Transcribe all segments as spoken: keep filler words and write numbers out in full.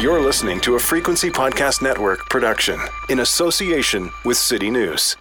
You're listening to a Frequency Podcast Network production in association with City News.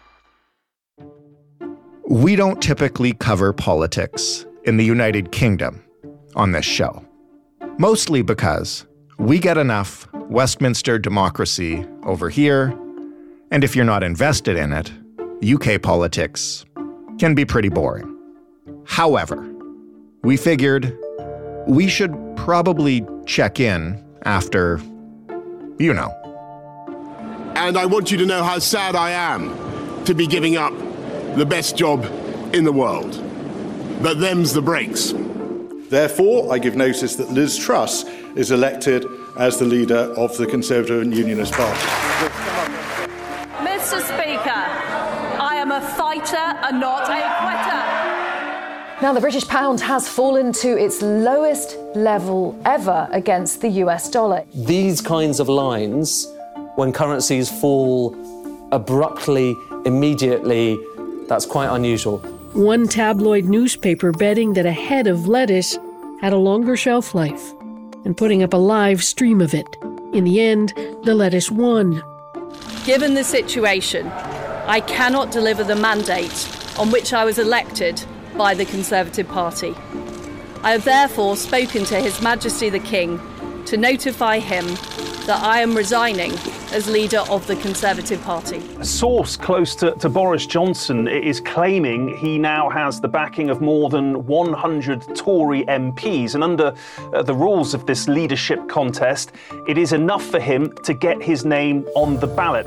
We don't typically cover politics in the United Kingdom on this show, mostly because we get enough Westminster democracy over here, and if you're not invested in it, U K politics can be pretty boring. However, we figured we should probably check in after, you know. And I want you to know how sad I am to be giving up the best job in the world. But them's the breaks. Therefore, I give notice that Liz Truss is elected as the leader of the Conservative and Unionist Party. Mister Speaker, I am a fighter and not a quitter. Now, the British pound has fallen to its lowest level ever against the U S dollar. These kinds of lines, when currencies fall abruptly, immediately, that's quite unusual. One tabloid newspaper betting that a head of lettuce had a longer shelf life and putting up a live stream of it. In the end, the lettuce won. Given the situation, I cannot deliver the mandate on which I was elected by the Conservative Party. I have therefore spoken to His Majesty the King to notify him that I am resigning as leader of the Conservative Party. A source close to, to Boris Johnson is claiming he now has the backing of more than one hundred Tory M Ps, and under uh, the rules of this leadership contest, it is enough for him to get his name on the ballot.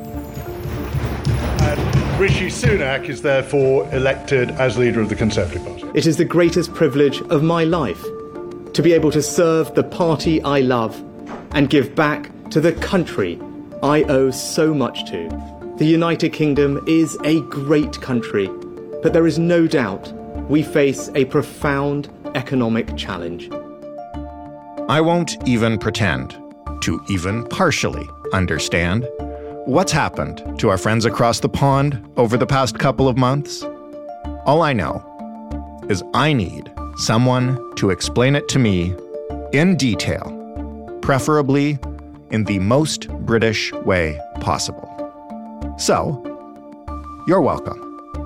Rishi Sunak is therefore elected as leader of the Conservative Party. It is the greatest privilege of my life to be able to serve the party I love and give back to the country I owe so much to. The United Kingdom is a great country, but there is no doubt we face a profound economic challenge. I won't even pretend to even partially understand what's happened to our friends across the pond over the past couple of months. All I know is I need someone to explain it to me in detail, preferably in the most British way possible. So, you're welcome.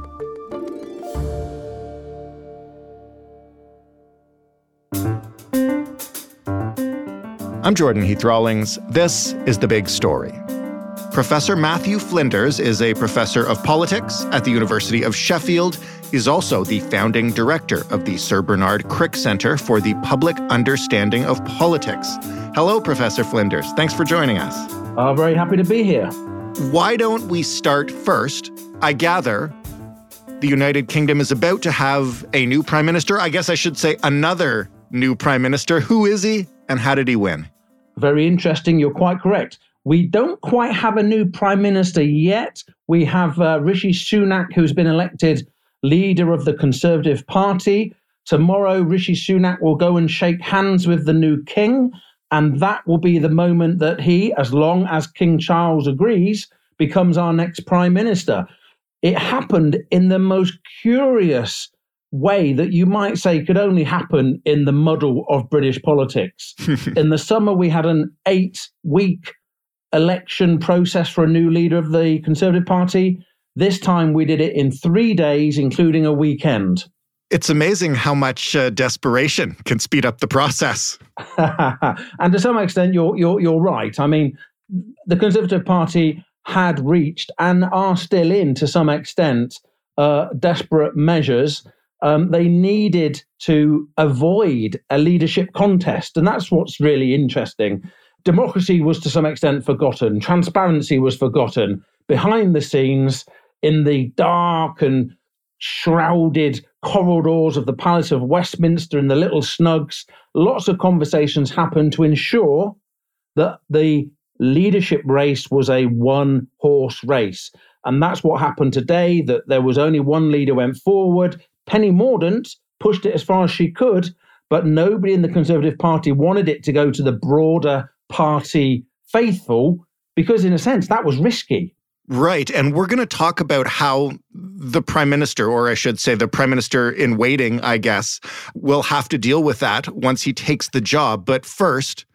I'm Jordan Heath Rawlings. This is The Big Story. Professor Matthew Flinders is a professor of politics at the University of Sheffield. He's also the founding director of the Sir Bernard Crick Centre for the Public Understanding of Politics. Hello, Professor Flinders. Thanks for joining us. Uh, very happy to be here. Why don't we start first? I gather the United Kingdom is about to have a new prime minister. I guess I should say another new prime minister. Who is he and how did he win? Very interesting. You're quite correct. We don't quite have a new prime minister yet. We have uh, Rishi Sunak, who's been elected leader of the Conservative Party. Tomorrow, Rishi Sunak will go and shake hands with the new king, and that will be the moment that he, as long as King Charles agrees, becomes our next prime minister. It happened in the most curious way that you might say could only happen in the muddle of British politics. In the summer, we had an eight-week election process for a new leader of the Conservative Party. This time we did it in three days, including a weekend. It's amazing how much uh, desperation can speed up the process. And to some extent, you're, you're, you're right. I mean, the Conservative Party had reached and are still in, to some extent, uh, desperate measures. Um, they needed to avoid a leadership contest. And that's what's really interesting. Democracy was to some extent forgotten. Transparency was forgotten. Behind the scenes, in the dark and shrouded corridors of the Palace of Westminster and the little snugs, lots of conversations happened to ensure that the leadership race was a one-horse race. And that's what happened today, that there was only one leader went forward. Penny Mordaunt pushed it as far as she could, but nobody in the Conservative Party wanted it to go to the broader party faithful, because in a sense that was risky. Right. And we're going to talk about how the prime minister, or I should say the prime minister in waiting, I guess, will have to deal with that once he takes the job. But first,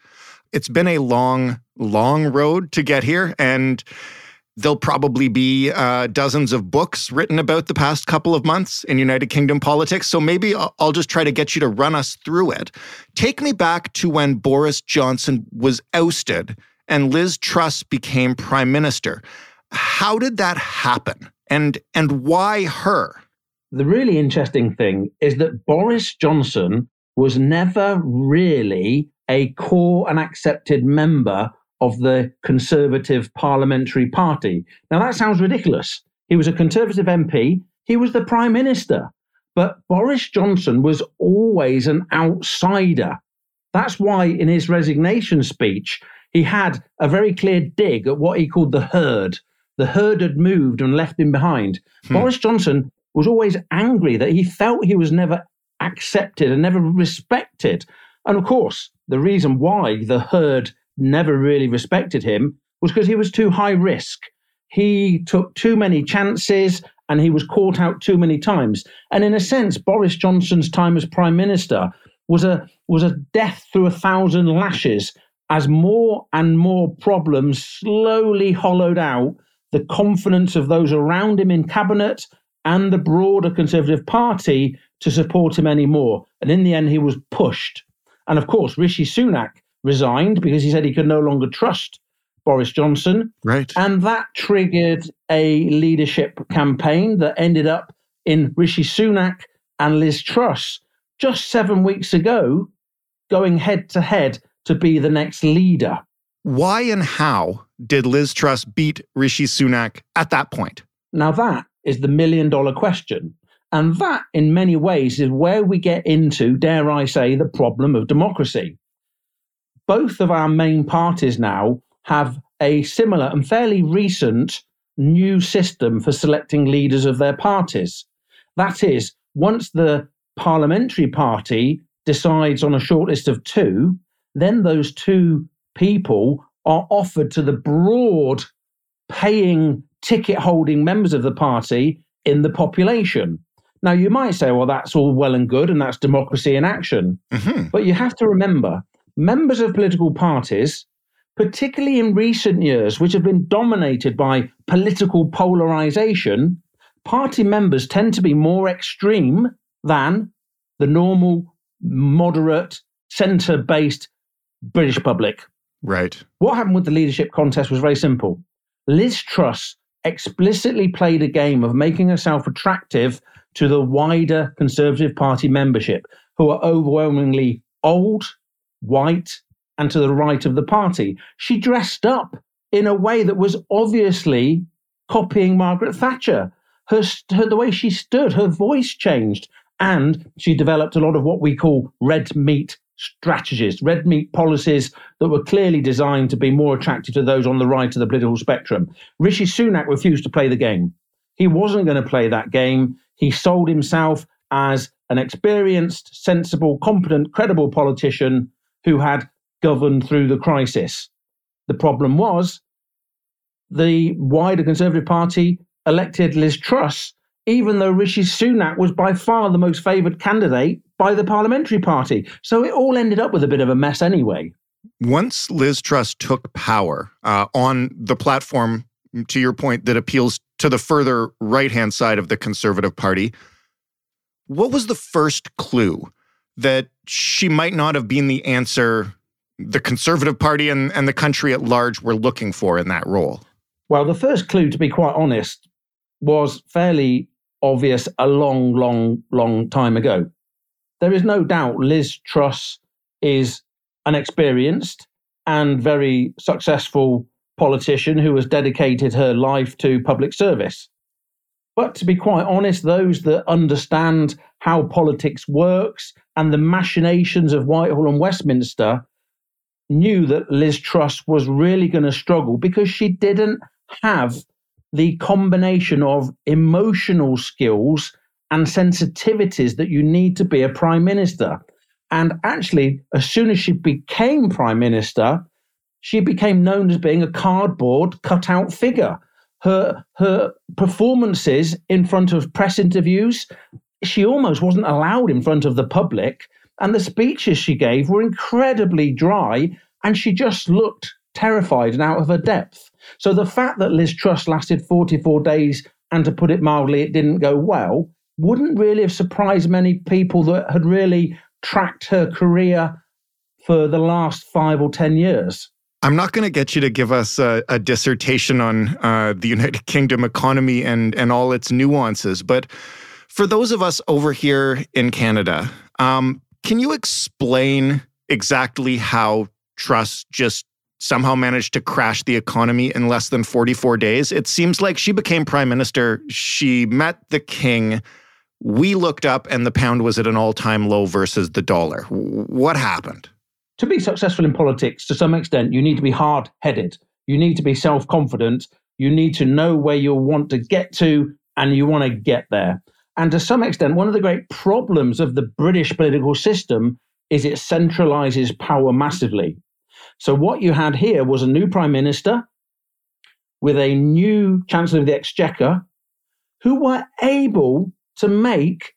it's been a long, long road to get here, and there'll probably be uh, dozens of books written about the past couple of months in United Kingdom politics. So maybe I'll, I'll just try to get you to run us through it. Take me back to when Boris Johnson was ousted and Liz Truss became prime minister. How did that happen? And, and why her? The really interesting thing is that Boris Johnson was never really a core and accepted member of the Conservative Parliamentary Party. Now, that sounds ridiculous. He was a Conservative M P. He was the Prime Minister. But Boris Johnson was always an outsider. That's why in his resignation speech, he had a very clear dig at what he called the herd. The herd had moved and left him behind. Hmm. Boris Johnson was always angry that he felt he was never accepted and never respected. And of course, the reason why the herd never really respected him was because he was too high risk. He took too many chances and he was caught out too many times. And in a sense, Boris Johnson's time as Prime Minister was a was a death through a thousand lashes as more and more problems slowly hollowed out the confidence of those around him in cabinet and the broader Conservative Party to support him anymore. And in the end, he was pushed. And of course, Rishi Sunak resigned because he said he could no longer trust Boris Johnson. Right. And that triggered a leadership campaign that ended up in Rishi Sunak and Liz Truss just seven weeks ago going head to head to be the next leader. Why and how did Liz Truss beat Rishi Sunak at that point? Now that is the million dollar question. And that in many ways is where we get into, dare I say, the problem of democracy. Both of our main parties now have a similar and fairly recent new system for selecting leaders of their parties. That is, once the parliamentary party decides on a shortlist of two, then those two people are offered to the broad paying ticket-holding members of the party in the population. Now, you might say, well, that's all well and good, and that's democracy in action. Mm-hmm. But you have to remember, members of political parties, particularly in recent years, which have been dominated by political polarization, party members tend to be more extreme than the normal, moderate, centre-based British public. Right. What happened with the leadership contest was very simple. Liz Truss explicitly played a game of making herself attractive to the wider Conservative Party membership, who are overwhelmingly old, white, and to the right of the party. She dressed up in a way that was obviously copying Margaret Thatcher. Her, her, the way she stood, her voice changed, and she developed a lot of what we call red meat strategies, red meat policies that were clearly designed to be more attractive to those on the right of the political spectrum. Rishi Sunak refused to play the game. He wasn't going to play that game. He sold himself as an experienced, sensible, competent, credible politician who had governed through the crisis. The problem was the wider Conservative Party elected Liz Truss, even though Rishi Sunak was by far the most favoured candidate by the Parliamentary Party. So it all ended up with a bit of a mess anyway. Once Liz Truss took power uh, on the platform, to your point, that appeals to the further right-hand side of the Conservative Party, what was the first clue that she might not have been the answer the Conservative Party and, and the country at large were looking for in that role? Well, the first clue, to be quite honest, was fairly obvious a long, long, long time ago. There is no doubt Liz Truss is an experienced and very successful politician who has dedicated her life to public service. But to be quite honest, those that understand how politics works and the machinations of Whitehall and Westminster knew that Liz Truss was really going to struggle because she didn't have the combination of emotional skills and sensitivities that you need to be a prime minister. And actually, as soon as she became prime minister, she became known as being a cardboard cutout figure. Her, her performances in front of press interviews, she almost wasn't allowed in front of the public. And the speeches she gave were incredibly dry And she just looked terrified and out of her depth. So the fact that Liz Truss lasted forty-four days, and to put it mildly, it didn't go well, wouldn't really have surprised many people that had really tracked her career for the last five or ten years. I'm not going to get you to give us a, a dissertation on uh, the United Kingdom economy and, and all its nuances, but for those of us over here in Canada, um, can you explain exactly how Truss just somehow managed to crash the economy in less than forty-four days? It seems like she became prime minister, she met the king, we looked up and the pound was at an all-time low versus the dollar. What happened? To be successful in politics, to some extent, you need to be hard-headed. You need to be self-confident. You need to know where you want to get to, and you want to get there. And to some extent, one of the great problems of the British political system is it centralizes power massively. So what you had here was a new prime minister with a new chancellor of the exchequer who were able to make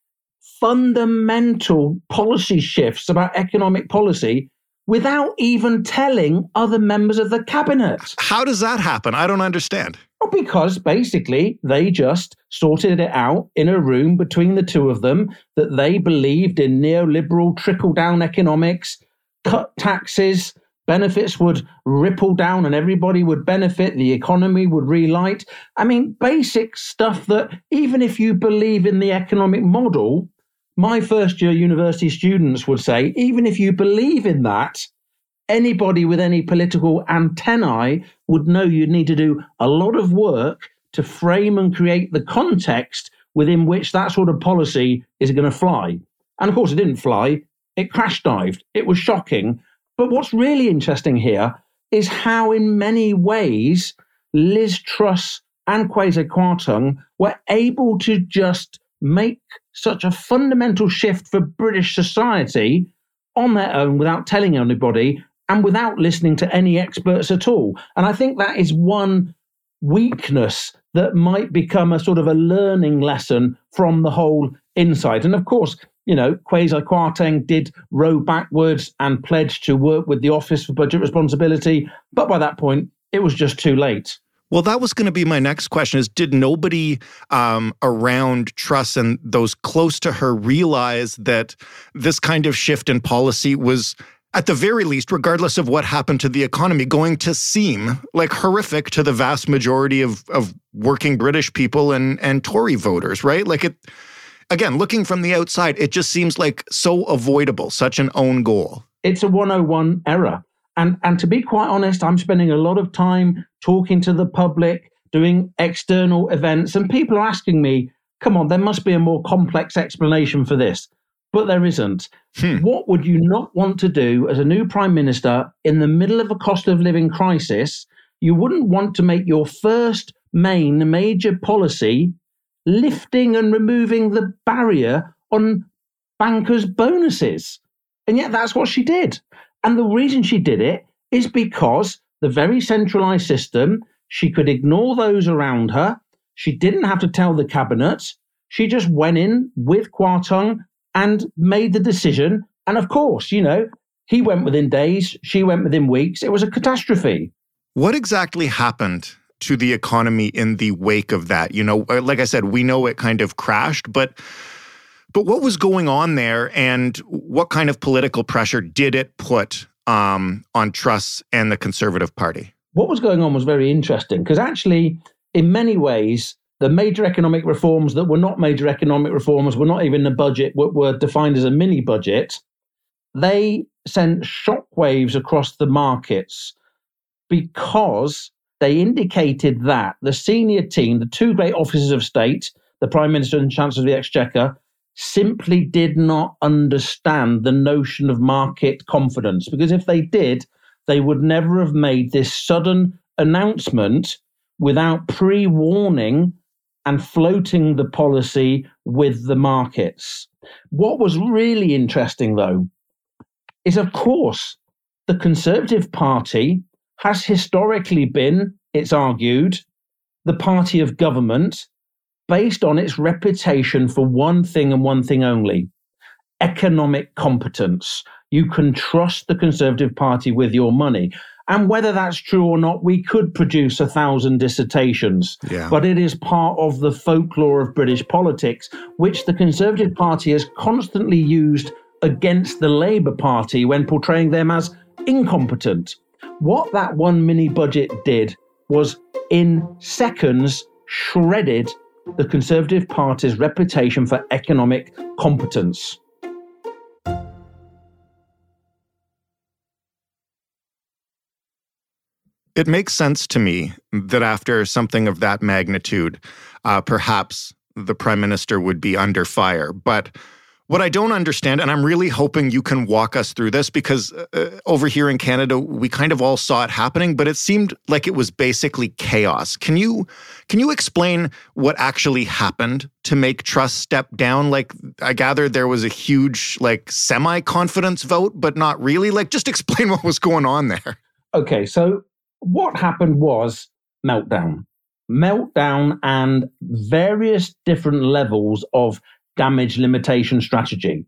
fundamental policy shifts about economic policy without even telling other members of the cabinet. How does that happen? I don't understand. Well, because basically they just sorted it out in a room between the two of them that they believed in neoliberal trickle-down economics, cut taxes, benefits would ripple down and everybody would benefit, the economy would relight. I mean, basic stuff that even if you believe in the economic model, my first year university students would say, even if you believe in that, anybody with any political antennae would know you'd need to do a lot of work to frame and create the context within which that sort of policy is going to fly. And of course, it didn't fly. It crash dived. It was shocking. But what's really interesting here is how, in many ways, Liz Truss and Kwasi Kwarteng were able to just make such a fundamental shift for British society on their own without telling anybody and without listening to any experts at all. And I think that is one weakness that might become a sort of a learning lesson from the whole insight. And of course, you know, Kwasi Kwarteng did row backwards and pledge to work with the Office for Budget Responsibility. But by that point, it was just too late. Well, that was going to be my next question is, did nobody um, around Truss and those close to her realize that this kind of shift in policy was, at the very least, regardless of what happened to the economy, going to seem like horrific to the vast majority of, of working British people and, and Tory voters, right? Like it, again, looking from the outside, it just seems like so avoidable, such an own goal. It's a one oh one error. And and to be quite honest, I'm spending a lot of time talking to the public, doing external events, and people are asking me, come on, there must be a more complex explanation for this. But there isn't. Hmm. What would you not want to do as a new prime minister in the middle of a cost of living crisis? You wouldn't want to make your first main major policy lifting and removing the barrier on bankers' bonuses. And yet that's what she did. And the reason she did it is because the very centralized system, she could ignore those around her. She didn't have to tell the cabinet. She just went in with Kwarteng and made the decision. And of course, you know, he went within days, she went within weeks. It was a catastrophe. What exactly happened to the economy in the wake of that? You know, like I said, we know it kind of crashed, but But what was going on there, and what kind of political pressure did it put um, on Truss and the Conservative Party? What was going on was very interesting, because actually, in many ways, the major economic reforms that were not major economic reforms, were not even the budget, were, were defined as a mini budget. They sent shockwaves across the markets because they indicated that the senior team, the two great officers of state, the Prime Minister and Chancellor of the Exchequer, simply did not understand the notion of market confidence. Because if they did, they would never have made this sudden announcement without pre-warning and floating the policy with the markets. What was really interesting, though, is, of course, the Conservative Party has historically been, it's argued, the party of government, based on its reputation for one thing and one thing only: economic competence. you can trust the Conservative Party with your money. And whether that's true or not, we could produce a thousand dissertations. Yeah. But it is part of the folklore of British politics, which the Conservative Party has constantly used against the Labour Party when portraying them as incompetent. What that one mini budget did was, in seconds, shredded the Conservative Party's reputation for economic competence. It makes sense to me that after something of that magnitude, uh, perhaps the Prime Minister would be under fire. But what I don't understand, and I'm really hoping you can walk us through this, because uh, over here in Canada, we kind of all saw it happening, but it seemed like it was basically chaos. Can you can you explain what actually happened to make Truss step down? Like, I gathered there was a huge, like, semi-confidence vote, but not really. Like, just explain what was going on there. Okay, so what happened was meltdown. Meltdown and various different levels of damage limitation strategy.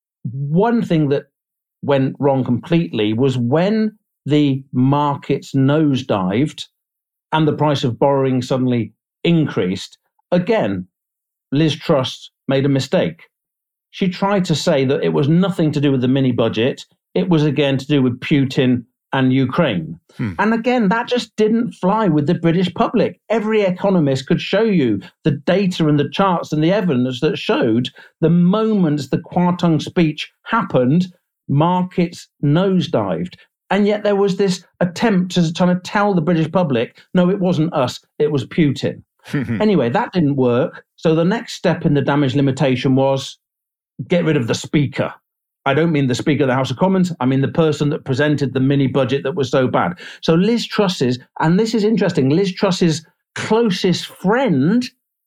One thing that went wrong completely was when the markets nosedived and the price of borrowing suddenly increased. Again, Liz Truss made a mistake. She tried to say that it was nothing to do with the mini budget. It was again to do with Putin and Ukraine. Hmm. And again, that just didn't fly with the British public. Every economist could show you the data and the charts and the evidence that showed the moment the Kwarteng speech happened, markets nosedived. And yet there was this attempt to try to tell the British public, no, it wasn't us, it was Putin. Anyway, that didn't work. So the next step in the damage limitation was get rid of the speaker. I don't mean the Speaker of the House of Commons. I mean the person that presented the mini budget that was so bad. So Liz Truss's, and this is interesting, Liz Truss's closest friend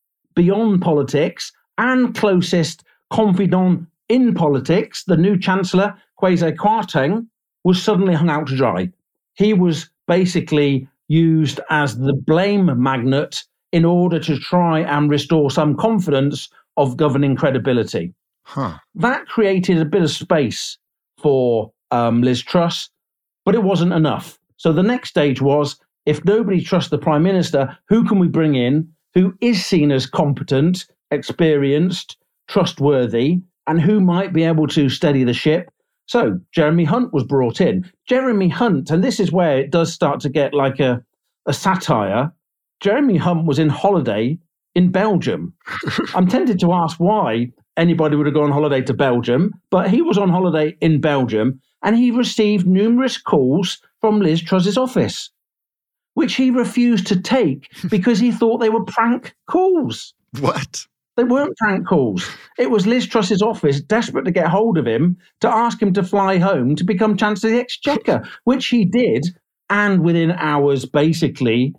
beyond politics and closest confidant in politics, the new Chancellor, Kwasi Kwarteng, was suddenly hung out to dry. He was basically used as the blame magnet in order to try and restore some confidence of governing credibility. Huh. That created a bit of space for um, Liz Truss, but it wasn't enough. So the next stage was, if nobody trusts the Prime Minister, who can we bring in who is seen as competent, experienced, trustworthy, and who might be able to steady the ship? So Jeremy Hunt was brought in. Jeremy Hunt, and this is where it does start to get like a, a satire, Jeremy Hunt was in holiday in Belgium. I'm tempted to ask why anybody would have gone on holiday to Belgium, but he was on holiday in Belgium and he received numerous calls from Liz Truss's office, which he refused to take because he thought they were prank calls. What? They weren't prank calls. It was Liz Truss's office desperate to get hold of him to ask him to fly home to become Chancellor of the Exchequer, which he did, and within hours basically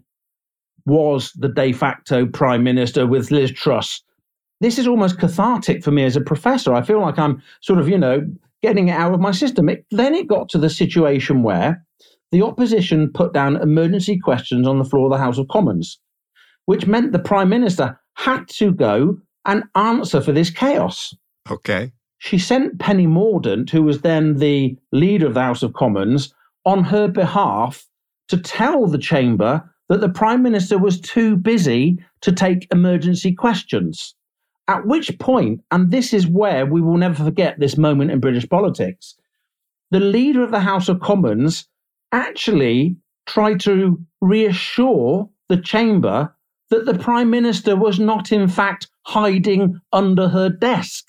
was the de facto Prime Minister with Liz Truss. This is almost cathartic for me as a professor. I feel like I'm sort of, you know, getting it out of my system. It, then it got to the situation where the opposition put down emergency questions on the floor of the House of Commons, which meant the Prime Minister had to go and answer for this chaos. Okay. She sent Penny Mordaunt, who was then the leader of the House of Commons, on her behalf to tell the chamber that the Prime Minister was too busy to take emergency questions. At which point, and this is where we will never forget this moment in British politics, the leader of the House of Commons actually tried to reassure the chamber that the Prime Minister was not, in fact, hiding under her desk.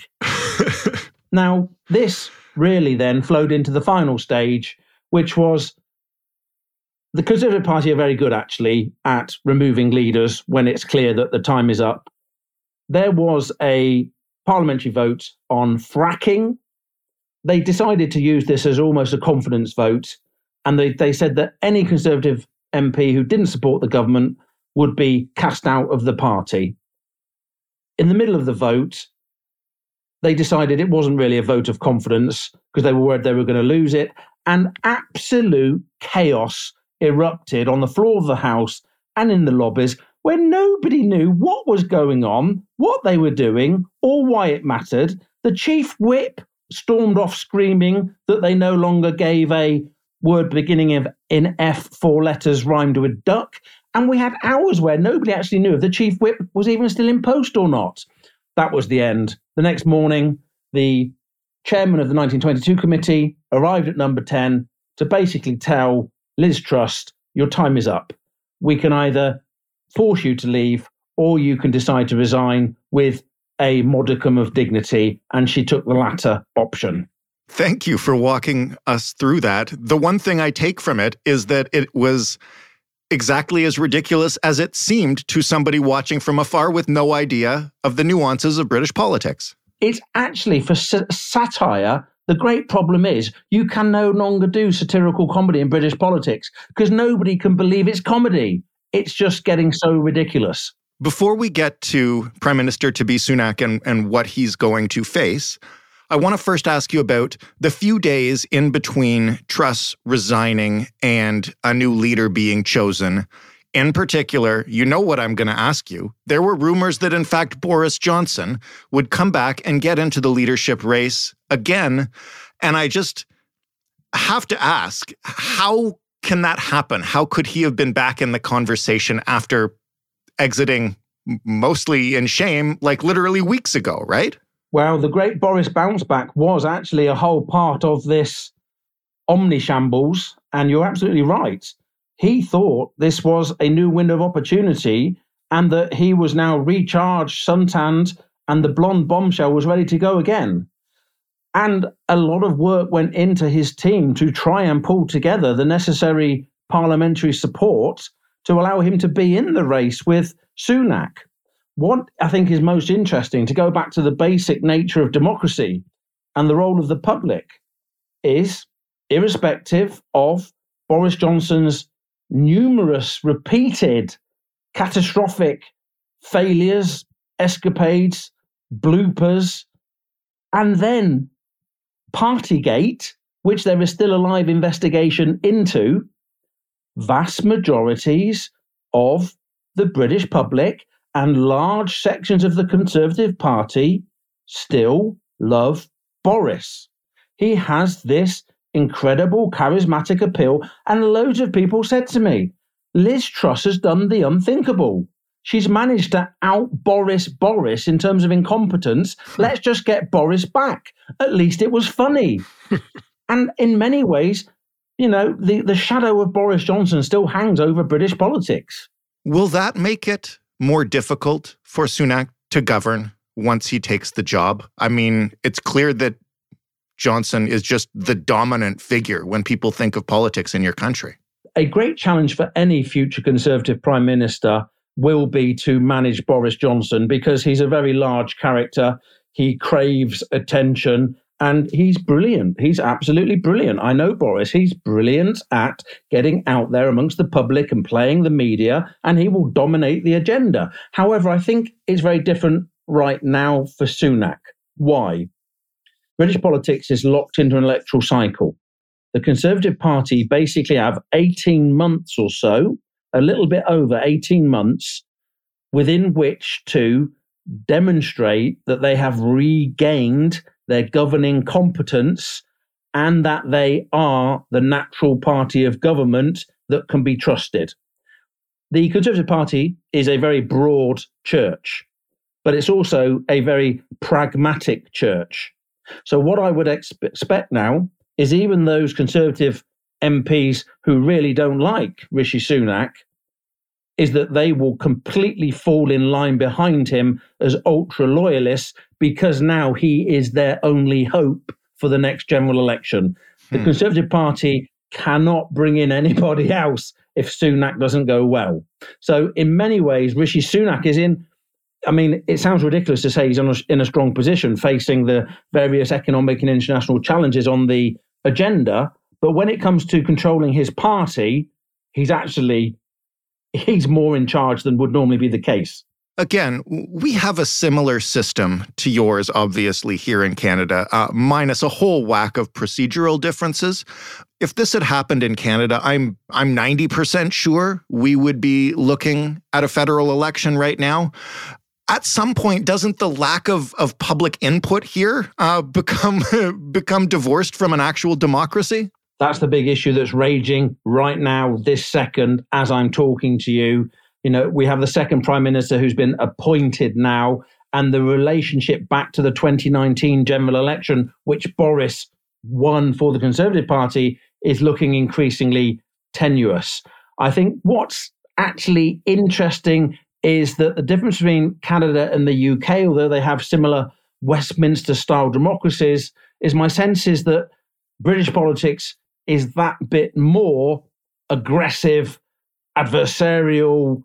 Now, this really then flowed into the final stage, which was the Conservative Party are very good, actually, at removing leaders when it's clear that the time is up. There was a parliamentary vote on fracking. They decided to use this as almost a confidence vote, and they, they said that any Conservative M P who didn't support the government would be cast out of the party. In the middle of the vote, they decided it wasn't really a vote of confidence because they were worried they were going to lose it, and absolute chaos erupted on the floor of the House and in the lobbies, where nobody knew what was going on, what they were doing, or why it mattered. The chief whip stormed off screaming that they no longer gave a word beginning of in F four letters rhymed with duck. And we had hours where nobody actually knew if the chief whip was even still in post or not. That was the end. The next morning, the chairman of the nineteen twenty-two committee arrived at number ten to basically tell Liz Truss, your time is up. We can either force you to leave or you can decide to resign with a modicum of dignity. And she took the latter option. Thank you for walking us through that. The one thing I take from it is that it was exactly as ridiculous as it seemed to somebody watching from afar with no idea of the nuances of British politics. It's actually, for s- satire, the great problem is you can no longer do satirical comedy in British politics because nobody can believe it's comedy. It's just getting so ridiculous. Before we get to Prime Minister-to-be Sunak and, and what he's going to face, I want to first ask you about the few days in between Truss resigning and a new leader being chosen. In particular, you know what I'm going to ask you. There were rumors that, in fact, Boris Johnson would come back and get into the leadership race again. And I just have to ask, how can that happen? How could he have been back in the conversation after exiting mostly in shame, like literally weeks ago, right? Well, the great Boris bounce back was actually a whole part of this omnishambles, and you're absolutely right. He thought this was a new window of opportunity and that he was now recharged, suntanned, and the blonde bombshell was ready to go again. And a lot of work went into his team to try and pull together the necessary parliamentary support to allow him to be in the race with Sunak. What I think is most interesting, to go back to the basic nature of democracy and the role of the public, is, irrespective of Boris Johnson's numerous, repeated, catastrophic failures, escapades, bloopers, and then Partygate, which there is still a live investigation into, vast majorities of the British public and large sections of the Conservative Party still love Boris. He has this incredible charismatic appeal, and loads of people said to me, Liz Truss has done the unthinkable. She's managed to out-Boris Boris in terms of incompetence. Let's just get Boris back. At least it was funny. And in many ways, you know, the, the shadow of Boris Johnson still hangs over British politics. Will that make it more difficult for Sunak to govern once he takes the job? I mean, it's clear that Johnson is just the dominant figure when people think of politics in your country. A great challenge for any future Conservative Prime Minister will be to manage Boris Johnson, because he's a very large character. He craves attention and he's brilliant. He's absolutely brilliant. I know Boris. He's brilliant at getting out there amongst the public and playing the media, and he will dominate the agenda. However, I think it's very different right now for Sunak. Why? British politics is locked into an electoral cycle. The Conservative Party basically have eighteen months or so, a little bit over eighteen months, within which to demonstrate that they have regained their governing competence and that they are the natural party of government that can be trusted. The Conservative Party is a very broad church, but it's also a very pragmatic church. So what I would ex- expect now is even those Conservative M Ps who really don't like Rishi Sunak, is that they will completely fall in line behind him as ultra-loyalists, because now he is their only hope for the next general election. Hmm. The Conservative Party cannot bring in anybody else if Sunak doesn't go well. So in many ways, Rishi Sunak is in, I mean, it sounds ridiculous to say he's in a, in a strong position facing the various economic and international challenges on the agenda, but when it comes to controlling his party, he's actually he's more in charge than would normally be the case. Again, we have a similar system to yours, obviously, here in Canada, uh, minus a whole whack of procedural differences. If this had happened in Canada, I'm I'm ninety percent sure we would be looking at a federal election right now. At some point, doesn't the lack of, of public input here uh, become become divorced from an actual democracy? That's the big issue that's raging right now, this second, as I'm talking to you. You know, we have the second prime minister who's been appointed now, and the relationship back to the twenty nineteen general election, which Boris won for the Conservative Party, is looking increasingly tenuous. I think what's actually interesting is that the difference between Canada and the U K, although they have similar Westminster-style democracies, is my sense is that British politics is that bit more aggressive, adversarial,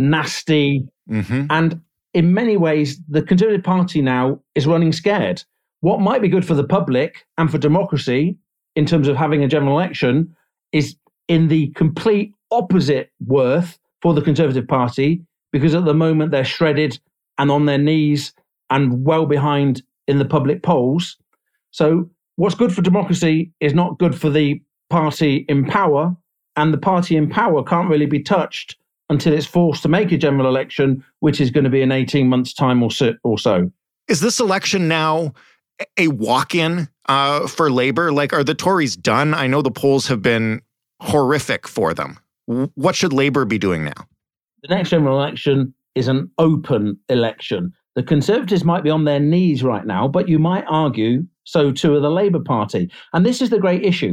nasty. Mm-hmm. And in many ways, the Conservative Party now is running scared. What might be good for the public and for democracy in terms of having a general election is in the complete opposite worth for the Conservative Party, because at the moment they're shredded and on their knees and well behind in the public polls. So what's good for democracy is not good for the party in power, and the party in power can't really be touched until it's forced to make a general election, which is going to be in eighteen months' time or so. Or so. Is this election now a walk-in uh, for Labour? Like, are the Tories done? I know the polls have been horrific for them. What should Labour be doing now? The next general election is an open election. The Conservatives might be on their knees right now, but you might argue so too of the Labour Party. And this is the great issue.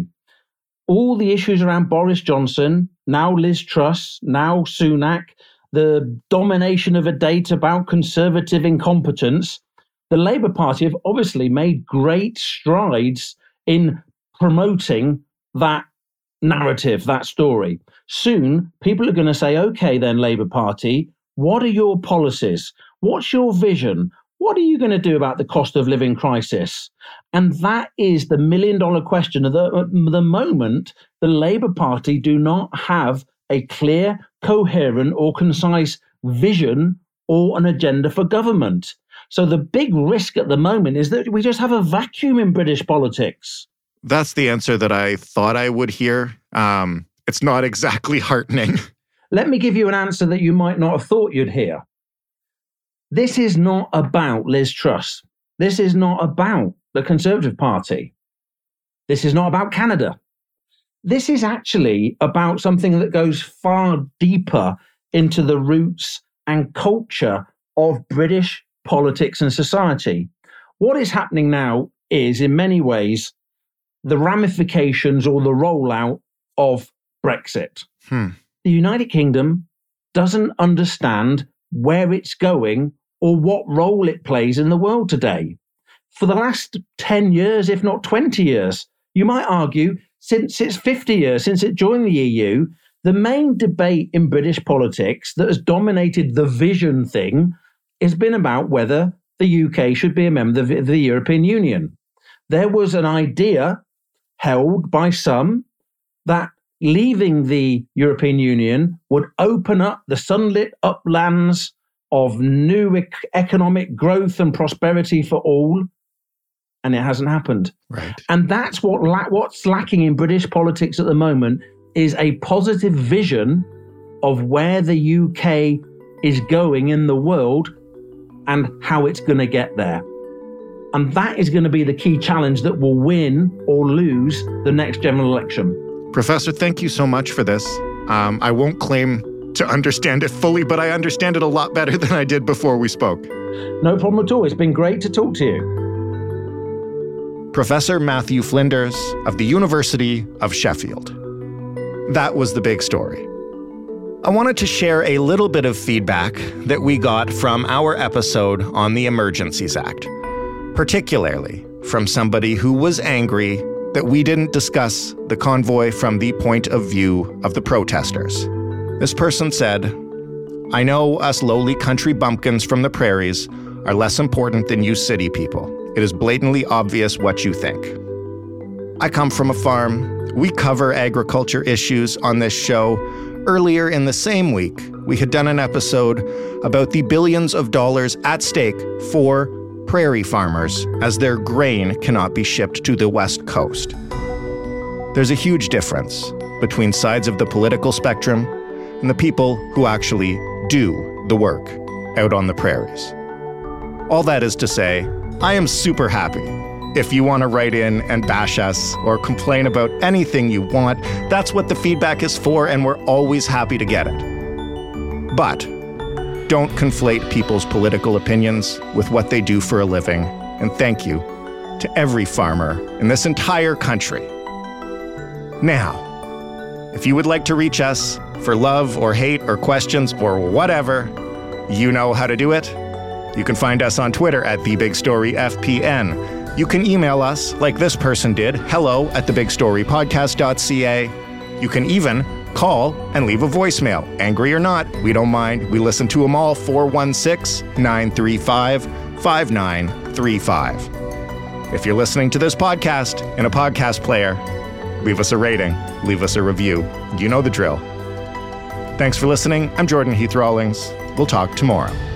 All the issues around Boris Johnson, now Liz Truss, now Sunak, the domination of a debate about Conservative incompetence, the Labour Party have obviously made great strides in promoting that narrative, that story. Soon, people are going to say, okay, then, Labour Party, what are your policies? What's your vision? What are you going to do about the cost of living crisis? And that is the million dollar question. At the, at the moment, the Labour Party do not have a clear, coherent or concise vision or an agenda for government. So the big risk at the moment is that we just have a vacuum in British politics. That's the answer that I thought I would hear. Um, it's not exactly heartening. Let me give you an answer that you might not have thought you'd hear. This is not about Liz Truss. This is not about the Conservative Party. This is not about Canada. This is actually about something that goes far deeper into the roots and culture of British politics and society. What is happening now is, in many ways, the ramifications or the rollout of Brexit. Hmm. The United Kingdom doesn't understand where it's going or what role it plays in the world today. For the last ten years, if not twenty years, you might argue, since it's fifty years since it joined the E U, the main debate in British politics that has dominated the vision thing has been about whether the U K should be a member of the European Union. There was an idea held by some that leaving the European Union would open up the sunlit uplands of new ec- economic growth and prosperity for all, and it hasn't happened. Right. And that's what la- what's lacking in British politics at the moment is a positive vision of where the U K is going in the world and how it's going to get there. And that is going to be the key challenge that will win or lose the next general election. Professor, thank you so much for this. Um, I won't claim to understand it fully, but I understand it a lot better than I did before we spoke. No problem at all. It's been great to talk to you. Professor Matthew Flinders of the University of Sheffield. That was the big story. I wanted to share a little bit of feedback that we got from our episode on the Emergencies Act, particularly from somebody who was angry that we didn't discuss the convoy from the point of view of the protesters. This person said, "I know us lowly country bumpkins from the prairies are less important than you city people. It is blatantly obvious what you think. I come from a farm. We cover agriculture issues on this show. Earlier in the same week, we had done an episode about the billions of dollars at stake for prairie farmers as their grain cannot be shipped to the West Coast. There's a huge difference between sides of the political spectrum and the people who actually do the work out on the prairies. All that is to say, I am super happy. If you want to write in and bash us or complain about anything you want, that's what the feedback is for, and we're always happy to get it. But don't conflate people's political opinions with what they do for a living. And thank you to every farmer in this entire country. Now, if you would like to reach us for love or hate or questions or whatever, you know how to do it. You can find us on Twitter at The Big Story F P N. You can email us like this person did, hello at the big story podcast dot c a. You can even call and leave a voicemail. Angry or not, we don't mind. We listen to them all. four one six, nine three five, five nine three five. If you're listening to this podcast in a podcast player, leave us a rating, leave us a review. You know the drill. Thanks for listening. I'm Jordan Heath Rawlings. We'll talk tomorrow.